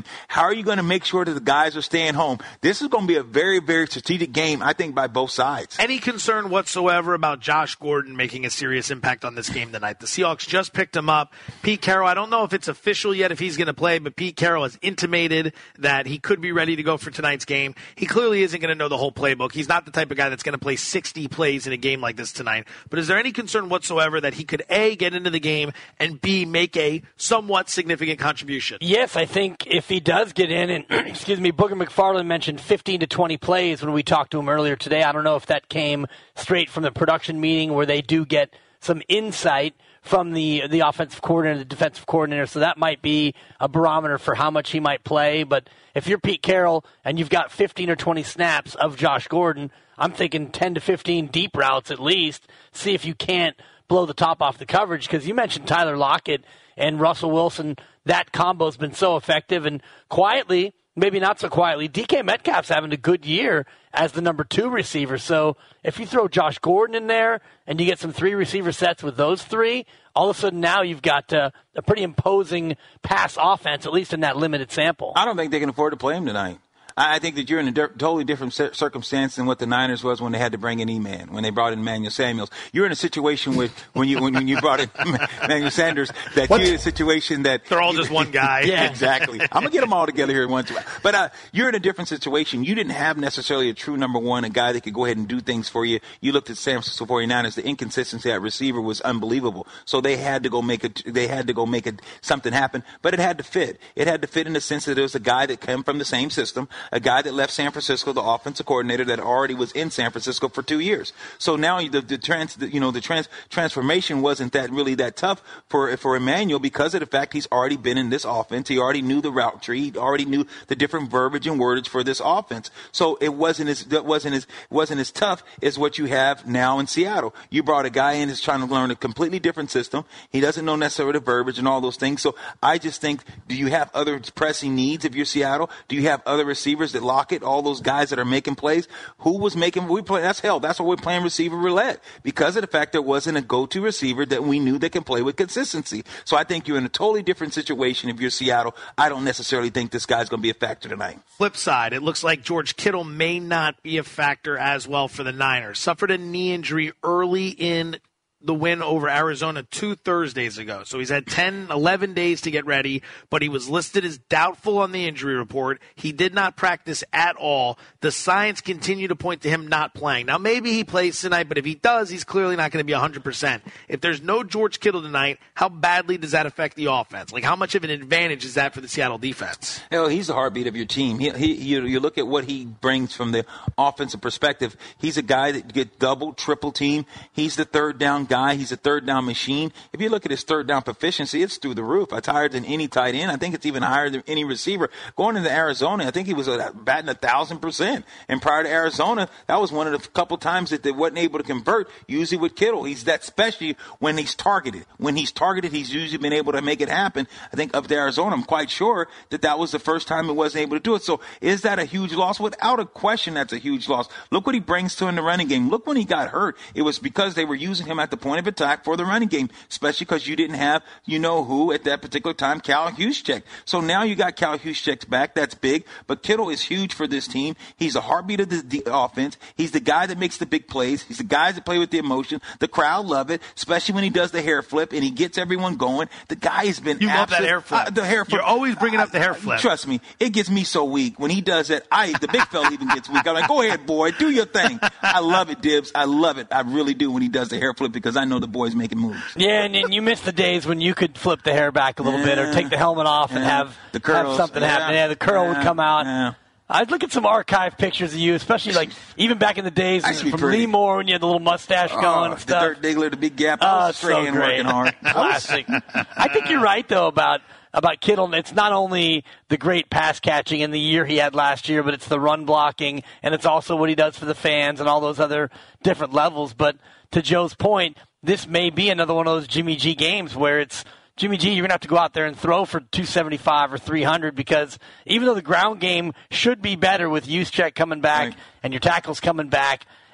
How are you going to make sure that the guys are staying home? This is going to be a very, very strategic game, I think, by both sides. Any concern whatsoever about Josh Gordon making a serious impact on this game tonight? The Seahawks just picked him up. Pete Carroll, I don't know if it's official yet if he's going to play, but Pete Carroll has intimated that he could be ready to go for tonight's game. He clearly isn't going to know the whole playbook. He's not the type of guy that's going to play sixty plays in a game like this tonight. But is there any concern whatsoever that he could, A, get into the game, and B, make a somewhat significant contribution? Yes, I think if he does get in, and excuse me, Booger McFarland mentioned fifteen to twenty plays when we talked to him earlier today. I don't know if that came straight from the production meeting where they do get some insight from the the offensive coordinator, the defensive coordinator, so that might be a barometer for how much he might play. But if you're Pete Carroll and you've got fifteen or twenty snaps of Josh Gordon, I'm thinking ten to fifteen deep routes at least. See if you can't blow the top off the coverage, because you mentioned Tyler Lockett and Russell Wilson. That combo's been so effective, and quietly, maybe not so quietly, D K Metcalf's having a good year as the number two receiver. So if you throw Josh Gordon in there and you get some three receiver sets with those three, all of a sudden now you've got uh, a pretty imposing pass offense, at least in that limited sample. I don't think they can afford to play him tonight. I think that you're in a di- totally different circumstance than what the Niners was when they had to bring in E-Man, when they brought in Emmanuel Samuels. You're in a situation with when you when, when you brought in Emmanuel Sanders that What's, you're in a situation that they're all just one guy. Yeah, exactly. I'm gonna get them all together here once. But uh, you're in a different situation. You didn't have necessarily a true number one, a guy that could go ahead and do things for you. You looked at San Francisco forty-niners. The inconsistency at receiver was unbelievable. So they had to go make it. They had to go make it something happen. But it had to fit. It had to fit in the sense that it was a guy that came from the same system, a guy that left San San Francisco, the offensive coordinator that already was in San Francisco for two years. So now the, the trans, the, you know, the trans, transformation wasn't that really that tough for for Emmanuel because of the fact he's already been in this offense. He already knew the route tree. He already knew the different verbiage and wordage for this offense. So it wasn't as that wasn't as wasn't as tough as what you have now in Seattle. You brought a guy in who's trying to learn a completely different system. He doesn't know necessarily the verbiage and all those things. So I just think, do you have other pressing needs if you're Seattle? Do you have other receivers that lock it? All those guys that are making plays. Who was making? We play. That's hell. That's why we're playing receiver roulette because of the fact there wasn't a go-to receiver that we knew that can play with consistency. So I think you're in a totally different situation if you're Seattle. I don't necessarily think this guy's going to be a factor tonight. Flip side, it looks like George Kittle may not be a factor as well for the Niners. Suffered a knee injury early in the win over Arizona two Thursdays ago. So he's had ten, eleven days to get ready, but he was listed as doubtful on the injury report. He did not practice at all. The signs continue to point to him not playing. Now, maybe he plays tonight, but if he does, he's clearly not going to be one hundred percent. If there's no George Kittle tonight, how badly does that affect the offense? Like, how much of an advantage is that for the Seattle defense? Hell, he's the heartbeat of your team. He, he, you, you look at what he brings from the offensive perspective. He's a guy that gets double, triple team. He's the third down guy. He's a third down machine. If you look at his third down proficiency, it's through the roof. It's higher than any tight end. I think it's even higher than any receiver. Going into Arizona, I think he was batting a thousand percent. And prior to Arizona, that was one of the couple times that they wasn't able to convert, usually with Kittle. He's that special when he's targeted. When he's targeted, he's usually been able to make it happen. I think up to Arizona, I'm quite sure that that was the first time he wasn't able to do it. So is that a huge loss? Without a question, that's a huge loss. Look what he brings to in the running game. Look when he got hurt. It was because they were using him at the point of attack for the running game, especially because you didn't have, you know who, at that particular time, Cal Juszczyk. So now you got Cal Juszczyk back. That's big. But Kittle is huge for this team. He's the heartbeat of the, the offense. He's the guy that makes the big plays. He's the guy that play with the emotion. The crowd love it, especially when he does the hair flip and he gets everyone going. The guy has been You absolute, love that hair flip. Uh, the hair flip. You're always bringing up the hair flip. Uh, trust me, it gets me so weak. When he does it, I, the big fella even gets weak. I'm like, go ahead, boy, do your thing. I love it, Dibs. I love it. I really do when he does the hair flip because I know the boy's making moves. Yeah, and, and you miss the days when you could flip the hair back a little yeah. bit or take the helmet off yeah. and have, the curls. have something yeah. happen. Yeah, the curl yeah. would come out. Yeah. I'd look at some archive pictures of you, especially like even back in the days from pretty. Lee Moore when you had the little mustache oh, going and stuff. The Dirt Diggler, the big gap. Oh, I was it's straight so and great. working hard. Classic. I think you're right, though, about about Kittle. It's not only the great pass catching in the year he had last year, but it's the run blocking, and it's also what he does for the fans and all those other different levels. But to Joe's point, this may be another one of those Jimmy G games where it's, Jimmy G, you're going to have to go out there and throw for two seventy-five or three hundred because even though the ground game should be better with Juszczyk coming back right. and your tackles coming back,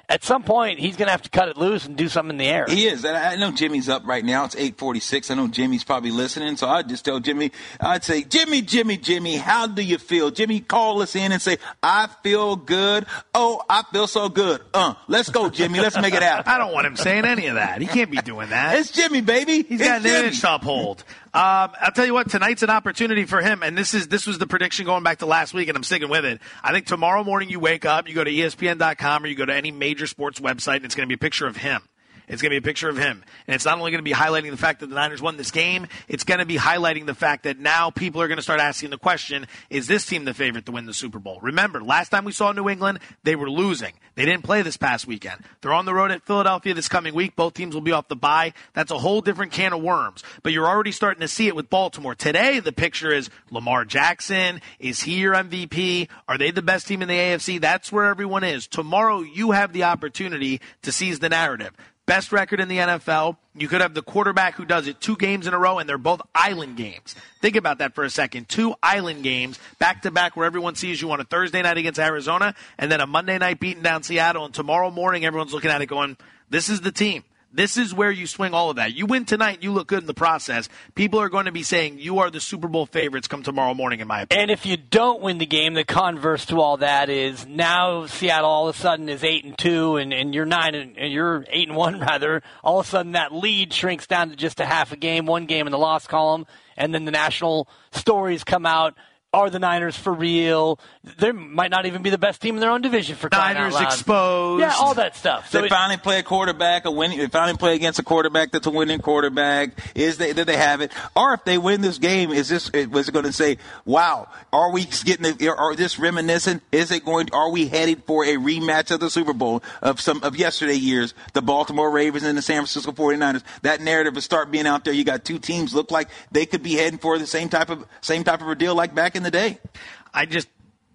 at some point he's going to have to cut it loose and do something in the air. He is. And I know Jimmy's up right now. It's eight forty-six. I know Jimmy's probably listening. So I'd just tell Jimmy, I'd say, Jimmy, Jimmy, Jimmy, how do you feel? Jimmy, call us in and say, I feel good. Oh, I feel so good. Uh, let's go, Jimmy. Let's make it happen. I don't want him saying any of that. He can't be doing that. It's Jimmy, baby. He's it's got an Jimmy. image to uphold. Um, I'll tell you what, tonight's an opportunity for him, and this is this was the prediction going back to last week, and I'm sticking with it. I think tomorrow morning you wake up, you go to E S P N dot com or you go to any major sports website, and it's going to be a picture of him. It's going to be a picture of him. And it's not only going to be highlighting the fact that the Niners won this game, it's going to be highlighting the fact that now people are going to start asking the question, is this team the favorite to win the Super Bowl? Remember, last time we saw New England, they were losing. They didn't play this past weekend. They're on the road at Philadelphia this coming week. Both teams will be off the bye. That's a whole different can of worms. But you're already starting to see it with Baltimore. Today, the picture is Lamar Jackson. Is he your M V P? Are they the best team in the A F C? That's where everyone is. Tomorrow, you have the opportunity to seize the narrative. Best record in the N F L. You could have the quarterback who does it two games in a row, and they're both island games. Think about that for a second. Two island games back-to-back where everyone sees you on a Thursday night against Arizona and then a Monday night beating down Seattle, and tomorrow morning everyone's looking at it going, this is the team. This is where you swing all of that. You win tonight, you look good in the process. People are going to be saying you are the Super Bowl favorites come tomorrow morning, in my opinion. And if you don't win the game, the converse to all that is now Seattle all of a sudden is eight and two, and, and you're nine and, and you're eight and one rather. All of a sudden that lead shrinks down to just a half a game, one game in the loss column, and then the national stories come out. Are the Niners for real? They might not even be the best team in their own division for crying Niners out loud. exposed. Yeah, all that stuff. So they it, finally play a quarterback, a winning. They finally play against a quarterback that's a winning quarterback. Is they did they have it? Or if they win this game, is this was it going to say, "Wow, are we getting? The, are this reminiscent? Is it going? Are we headed for a rematch of the Super Bowl of some of yesterday years? The Baltimore Ravens and the San Francisco forty-niners. That narrative will start being out there. You got two teams look like they could be heading for the same type of same type of a deal like back in the day. I just,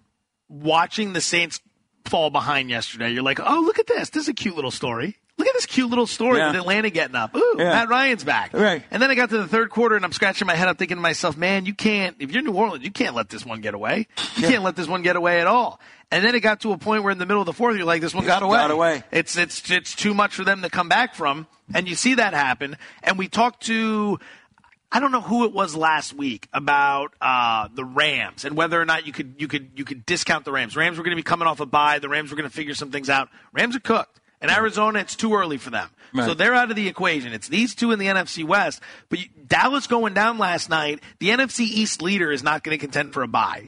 watching the Saints fall behind yesterday, you're like, oh, look at this. This is a cute little story. Look at this cute little story yeah. with Atlanta getting up. Ooh, yeah. Matt Ryan's back. Right. And then I got to the third quarter, and I'm scratching my head up thinking to myself, man, you can't, if you're New Orleans, you can't let this one get away. You yeah. can't let this one get away at all. And then it got to a point where in the middle of the fourth, you're like, this one got away. Got away. It's, it's, it's too much for them to come back from. And you see that happen. And we talked to, I don't know who it was last week about uh, the Rams and whether or not you could you could you could discount the Rams. Rams were going to be coming off a bye. The Rams were going to figure some things out. Rams are cooked. In Arizona, it's too early for them. Right. So they're out of the equation. It's these two in the N F C West. But you, Dallas going down last night, the N F C East leader is not going to contend for a bye.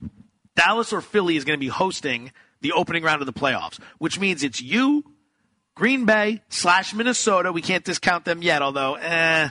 Dallas or Philly is going to be hosting the opening round of the playoffs, which means it's you, Green Bay, slash Minnesota. We can't discount them yet, although, eh.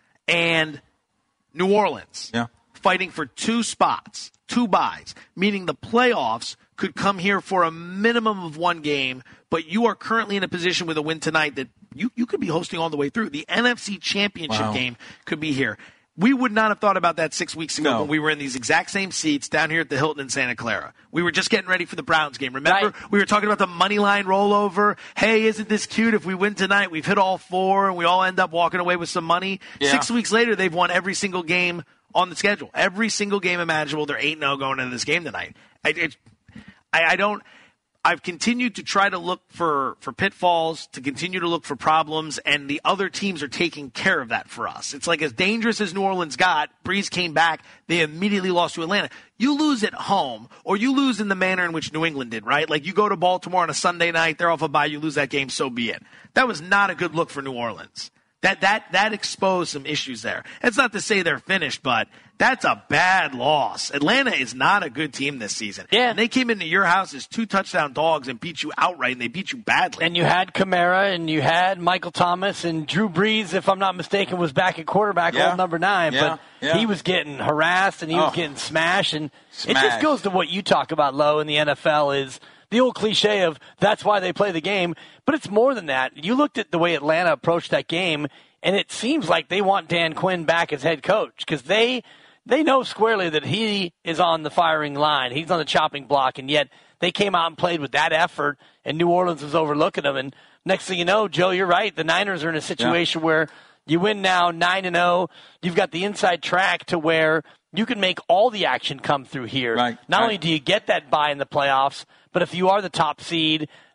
And New Orleans yeah. fighting for two spots, two byes, meaning the playoffs could come here for a minimum of one game, but you are currently in a position with a win tonight that you, you could be hosting all the way through. The N F C Championship wow. game could be here. We would not have thought about that six weeks ago no. when we were in these exact same seats down here at the Hilton in Santa Clara. We were just getting ready for the Browns game. Remember? Right. We were talking about the money line rollover. Hey, isn't this cute? If we win tonight, we've hit all four, and we all end up walking away with some money. Yeah. Six weeks later, they've won every single game on the schedule. Every single game imaginable. They're eight and oh going into this game tonight. I, it, I, I don't – I've continued to try to look for, for pitfalls, to continue to look for problems, and the other teams are taking care of that for us. It's like as dangerous as New Orleans got, Breeze came back, they immediately lost to Atlanta. You lose at home, or you lose in the manner in which New England did, right? Like you go to Baltimore on a Sunday night, they're off a bye, you lose that game, so be it. That was not a good look for New Orleans. That that that exposed some issues there. It's not to say they're finished, but that's a bad loss. Atlanta is not a good team this season. Yeah. And they came into your house as two touchdown dogs and beat you outright, and they beat you badly. And you had Kamara, and you had Michael Thomas, and Drew Brees, if I'm not mistaken, was back at quarterback, yeah. old number nine. Yeah. But yeah. he was getting harassed, and he oh. was getting smashed. And Smash. it just goes to what you talk about, Lo, in the N F L is the old cliche of that's why they play the game. But it's more than that. You looked at the way Atlanta approached that game, and it seems like they want Dan Quinn back as head coach because they they know squarely that he is on the firing line. He's on the chopping block, and yet they came out and played with that effort, and New Orleans was overlooking them. And next thing you know, Joe, you're right. The Niners are in a situation yeah. where you win now nine and oh. You've got the inside track to where you can make all the action come through here. Right. Not right. only do you get that bye in the playoffs, but if you are the top seed,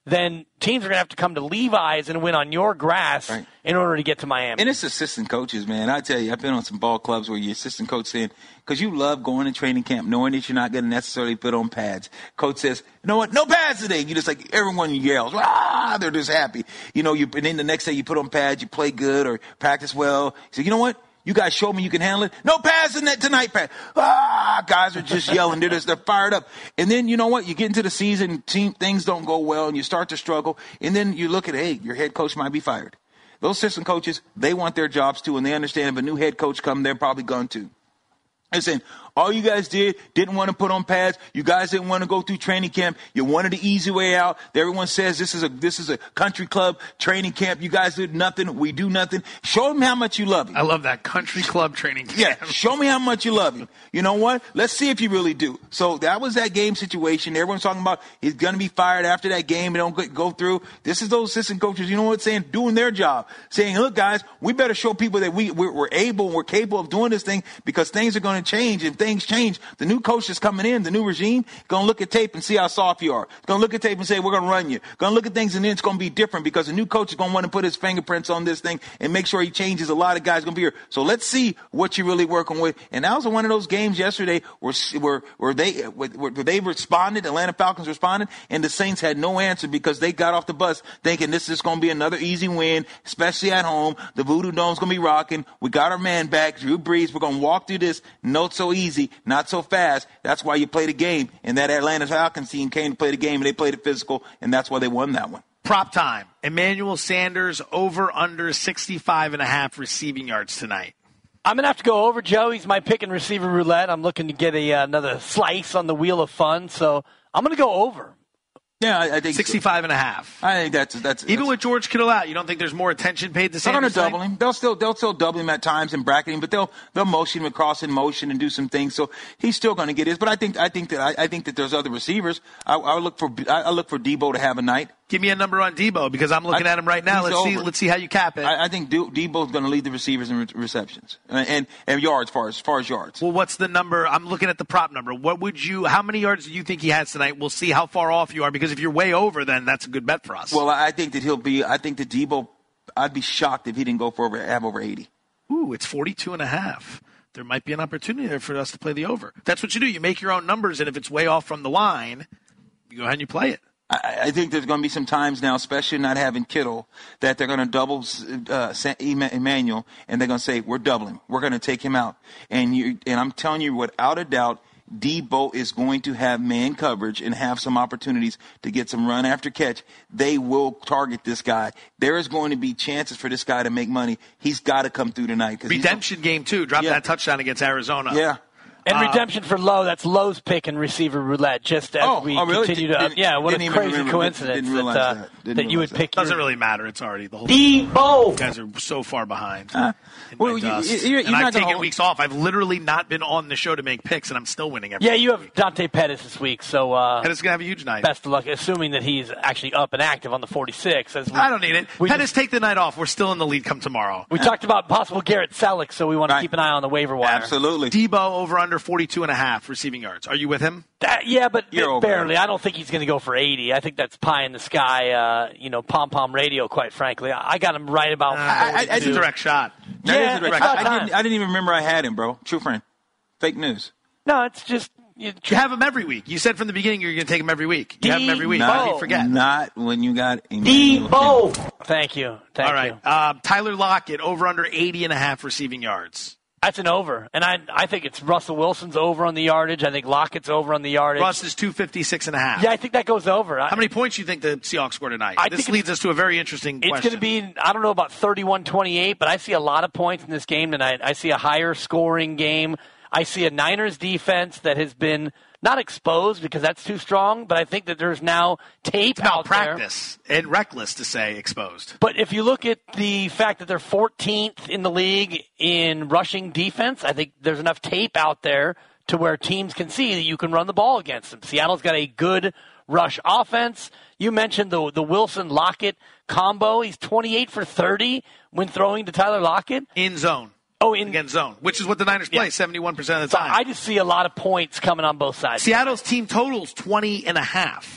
then teams are going to have to come to Levi's and win on your grass right. in order to get to Miami. And it's assistant coaches, man. I tell you, I've been on some ball clubs where your assistant coach saying, because you love going to training camp knowing that you're not going to necessarily put on pads. Coach says, you know what, no pads today. You just like, everyone yells, ah, they're just happy. You know, you, and then the next day you put on pads, you play good or practice well. You say, you know what? You guys show me you can handle it. No pads in that tonight, Pat. Ah, guys are just yelling. They're just, they're fired up. And then, you know what? You get into the season, team, things don't go well, and you start to struggle. And then you look at, hey, your head coach might be fired. Those assistant coaches, they want their jobs too, and they understand if a new head coach comes, they're probably going to. They're saying, all you guys did, didn't want to put on pads. You guys didn't want to go through training camp. You wanted the easy way out. Everyone says this is a this is a country club training camp. You guys did nothing. We do nothing. Show him how much you love him. I love that country club training camp. Yeah, show me how much you love him. You know what? Let's see if you really do. So that was that game situation. Everyone's talking about he's going to be fired after that game. They don't go through. This is those assistant coaches, you know what, saying, doing their job. Saying, look, guys, we better show people that we, we're, we're able and we're capable of doing this thing because things are going to change. If things change, the new coach is coming in, the new regime, going to look at tape and see how soft you are. Going to look at tape and say, we're going to run you. Going to look at things and then it's going to be different because the new coach is going to want to put his fingerprints on this thing and make sure he changes. A lot of guys going to be here. So let's see what you're really working with. And that was one of those games yesterday where, where, where they, where, where they responded, Atlanta Falcons responded, and the Saints had no answer because they got off the bus thinking this is going to be another easy win, especially at home. The Voodoo Dome's going to be rocking. We got our man back, Drew Brees. We're going to walk through this. Not so easy, not so fast. That's why you play the game. And that Atlanta Falcons team came to play the game, and they played it physical, and that's why they won that one. Prop time. Emmanuel Sanders over under sixty-five and a half receiving yards tonight. I'm going to have to go over, Joe. He's my pick in receiver roulette. I'm looking to get a uh, another slice on the wheel of fun, so I'm going to go over. Yeah, I, I think sixty-five so. and a half. I think that's that's even that's, with George Kittle out. You don't think there's more attention paid to Sanders? They're going to double him. They'll still they'll still double him at times and bracket him, but they'll they'll motion him across in motion and do some things. So he's still going to get his. But I think I think that I, I think that there's other receivers. I, I look for I, I look for Debo to have a night. Give me a number on Debo because I'm looking I, at him right now. Let's over. see. Let's see how you cap it. I, I think De- Debo's going to lead the receivers in re- receptions and, and and yards, far as far as yards. Well, what's the number? I'm looking at the prop number. What would you? How many yards do you think he has tonight? We'll see how far off you are because if you're way over, then that's a good bet for us. Well, I think that he'll be. I think that Debo. I'd be shocked if he didn't go for over have over eighty. Ooh, it's forty-two and a half. There might be an opportunity there for us to play the over. That's what you do. You make your own numbers, and if it's way off from the line, you go ahead and you play it. I, I think there's going to be some times now, especially not having Kittle, that they're going to double uh, Emmanuel, and they're going to say, we're doubling. We're going to take him out. And you, and I'm telling you, without a doubt, Debo is going to have man coverage and have some opportunities to get some run after catch. They will target this guy. There is going to be chances for this guy to make money. He's got to come through tonight. Redemption game, too. Drop yeah. that touchdown against Arizona. Yeah. And uh, redemption for Lowe, that's Lowe's pick in receiver roulette, just as oh, we oh, really? continue to – yeah, what a crazy remember, coincidence didn't, didn't that, uh, that. that you would that. pick Doesn't your, really matter. It's already the whole – Debo! You guys are so far behind. Uh, well, you, you're, you're and I've taken hold... weeks off. I've literally not been on the show to make picks, and I'm still winning every Yeah, week. you have Dante Pettis this week, so uh, – Pettis is going to have a huge night. Best of luck, assuming that he's actually up and active on the forty-six. As we, I don't need it. We Pettis, just, take the night off. We're still in the lead come tomorrow. We uh, talked about possible Garrett Selleck, so we want right. to keep an eye on the waiver wire. Absolutely. Debo over under forty-two and a half receiving yards. Are you with him? That, yeah, but You're barely. I don't think he's going to go for eighty. I think that's pie in the sky, uh, you know, pom-pom radio, quite frankly. I got him right about uh, I, I, I, It's a direct shot. That yeah, is a direct shot. I, didn't, I didn't even remember I had him, bro. True friend. Fake news. No, it's just... You, you have him every week. You said from the beginning you're going to take him every week. You have him every week. Not, How do you forget? Not when you got Debo. Thank you. Thank All right. you. Uh, Tyler Lockett, over under eighty and a half receiving yards. That's an over. And I I think it's Russell Wilson's over on the yardage. I think Lockett's over on the yardage. Russ is two fifty-six and a half. Yeah, I think that goes over. How many points do you think the Seahawks score tonight? I this think leads us to a very interesting it's question. It's going to be, I don't know about thirty-one twenty-eight, but I see a lot of points in this game tonight. I see a higher scoring game. I see a Niners defense that has been not exposed because that's too strong, but I think that there's now tape it's out practice there. And reckless to say exposed. But if you look at the fact that they're fourteenth in the league in rushing defense, I think there's enough tape out there to where teams can see that you can run the ball against them. Seattle's got a good rush offense. You mentioned the the Wilson-Lockett combo. He's twenty-eight for thirty when throwing to Tyler Lockett. In zone. Oh, in against zone, which is what the Niners play yeah. seventy-one percent of the time. I just see a lot of points coming on both sides. Seattle's team total's twenty and a half.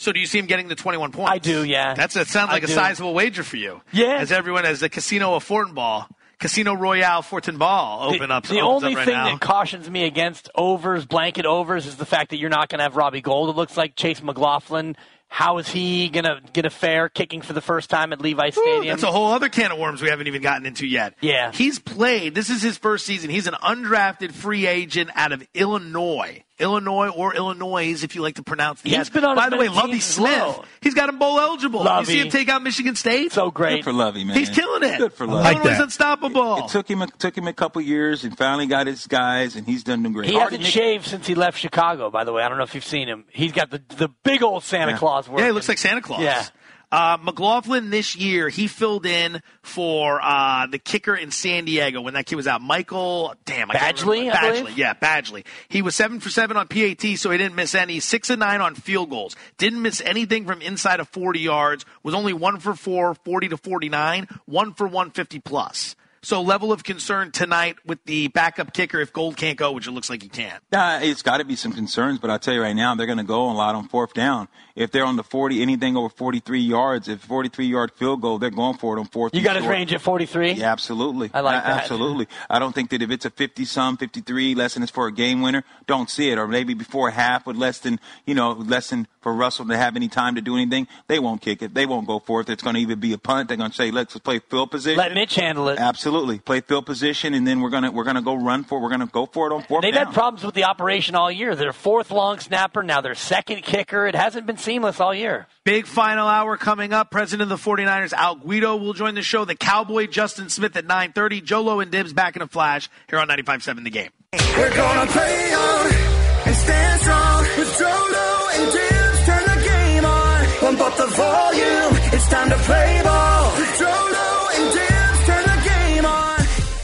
So do you see him getting the twenty-one points? I do, yeah. That's That sounds like I a do. sizable wager for you. Yeah. As everyone, as the Casino of Fortinball, Casino Royale Fortinball open the, up. The opens only up right thing now. that cautions me against overs, blanket overs, is the fact that you're not going to have Robbie Gould. It looks like Chase McLaughlin. How is he going to get a fare kicking for the first time at Levi Stadium? Ooh, that's a whole other can of worms we haven't even gotten into yet. Yeah. He's played. This is his first season. He's an undrafted free agent out of Illinois. Illinois or Illinois, if you like to pronounce the He's S. been on By as the way, many Lovey teams as Smith, well. he's got him bowl eligible. Lovey. You see him take out Michigan State? So great. Good for Lovey, man. He's killing it. Good for Lovey. Illinois Like is that. unstoppable. It took him a, took him a couple years and finally got his guys, and he's done them great. He Hardy hasn't Nick- shaved since he left Chicago, by the way. I don't know if you've seen him. He's got the the big old Santa Yeah. Claus work. Yeah, he looks like Santa Claus. Yeah. Uh, McLaughlin this year, he filled in for uh, the kicker in San Diego when that kid was out. Michael, damn, I can't Badgley, remember. I Badgley, believe? yeah, Badgley. He was seven for seven on P A T, so he didn't miss any. Six and nine on field goals. Didn't miss anything from inside of forty yards. Was only one for four, forty to forty-nine. One for one fifty plus. So level of concern tonight with the backup kicker if Gold can't go, which it looks like he can. Nah, it's got to be some concerns, but I'll tell you right now, they're going to go a lot on fourth down. If they're on the forty, anything over forty-three yards, if forty-three-yard field goal, they're going for it on fourth. You and got his short. range at forty-three? Yeah, absolutely. I like A- that. Absolutely. I don't think that if it's a fifty-some, fifty-three, less than it's for a game winner, don't see it. Or maybe before half with less than, you know, less than for Russell to have any time to do anything, they won't kick it. They won't go for it. It's going to either be a punt. They're going to say, let's play field position. Let Mitch handle it. Absolutely. Play field position, and then we're going to we're going to go run for it. We're going to go for it on fourth They've down. had problems with the operation all year. Their fourth long snapper, now their second kicker. It hasn't been seamless all year. Big final hour coming up. President of the 49ers, Al Guido, will join the show. The Cowboy, Justin Smith at nine thirty. Jolo and Dibs back in a flash here on ninety-five seven The Game. We're gonna play on and stand strong with Jolo and Dibs. Turn the game on, pump up the volume. It's time to play ball with Jolo and Dibs. Turn the game on.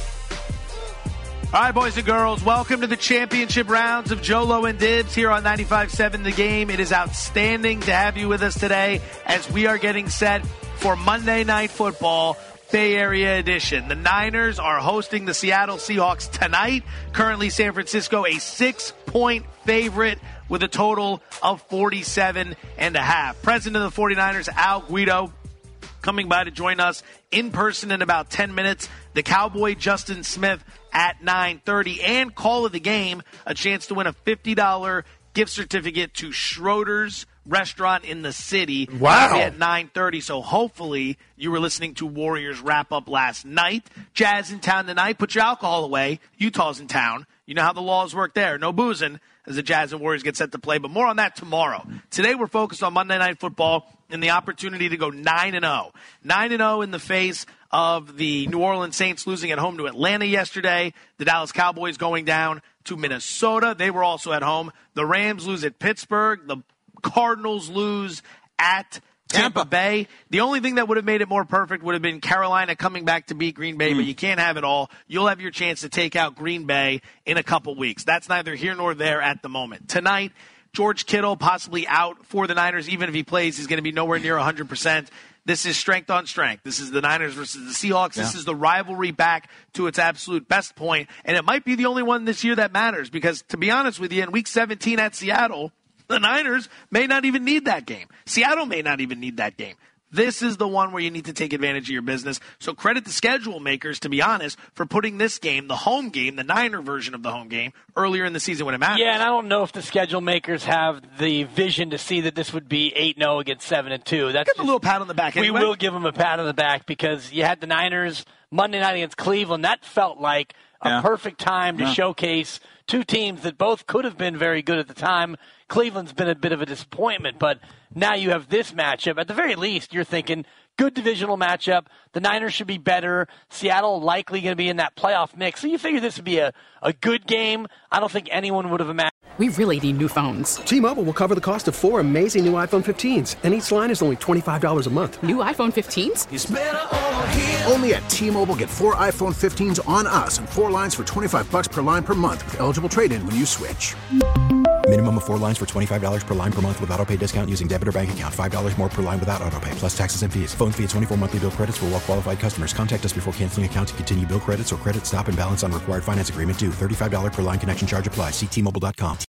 All right, boys and girls, welcome to the championship rounds of Jolo and Dibs here on ninety-five seven The Game. It is outstanding to have you with us today as we are getting set for Monday Night Football, Bay Area edition. The Niners are hosting the Seattle Seahawks tonight. Currently, San Francisco, a six-point favorite with a total of forty-seven and a half. President of the 49ers, Al Guido, coming by to join us in person in about ten minutes. The Cowboy, Justin Smith, at nine thirty. And call of the game, a chance to win a fifty dollars gift certificate to Schroeder's Restaurant in the city. Wow. At nine thirty. So hopefully you were listening to Warriors wrap up last night. Jazz in town tonight. Put your alcohol away. Utah's in town. You know how the laws work there. No boozing as the Jazz and Warriors get set to play. But more on that tomorrow. Today we're focused on Monday Night Football and the opportunity to go nine and oh. nine and oh in the face of the New Orleans Saints losing at home to Atlanta yesterday. The Dallas Cowboys going down to Minnesota. They were also at home. The Rams lose at Pittsburgh. The Cardinals lose at Tampa, Tampa Bay. The only thing that would have made it more perfect would have been Carolina coming back to beat Green Bay, mm. but you can't have it all. You'll have your chance to take out Green Bay in a couple weeks. That's neither here nor there at the moment. Tonight, George Kittle possibly out for the Niners. Even if he plays, he's going to be nowhere near one hundred percent. This is strength on strength. This is the Niners versus the Seahawks. Yeah. This is the rivalry back to its absolute best point, and it might be the only one this year that matters because, to be honest with you, in Week seventeen at Seattle, the Niners may not even need that game. Seattle may not even need that game. This is the one where you need to take advantage of your business. So credit the schedule makers, to be honest, for putting this game, the home game, the Niner version of the home game, earlier in the season when it matters. Yeah, and I don't know if the schedule makers have the vision to see that this would be eight and oh against seven and two. That's give just, a little pat on the back anyway. We will give them a pat on the back because you had the Niners Monday night against Cleveland. That felt like a yeah. perfect time to yeah. showcase two teams that both could have been very good at the time. Cleveland's been a bit of a disappointment, but now you have this matchup. At the very least, you're thinking good divisional matchup. The Niners should be better. Seattle likely going to be in that playoff mix. So you figure this would be a, a good game. I don't think anyone would have imagined. We really need new phones. T-Mobile will cover the cost of four amazing new iPhone fifteens, and each line is only twenty-five dollars a month. New iPhone fifteens? It's better over here. Only at T-Mobile, get four iPhone fifteens on us and four lines for twenty-five dollars per line per month with eligible trade-in when you switch. Minimum of four lines for twenty-five dollars per line per month with autopay discount using debit or bank account. five dollars more per line without autopay, plus taxes and fees. Phone fee at twenty-four monthly bill credits for well-qualified customers. Contact us before canceling account to continue bill credits or credit stop and balance on required finance agreement due. thirty-five dollars per line connection charge applies. See T Mobile dot com.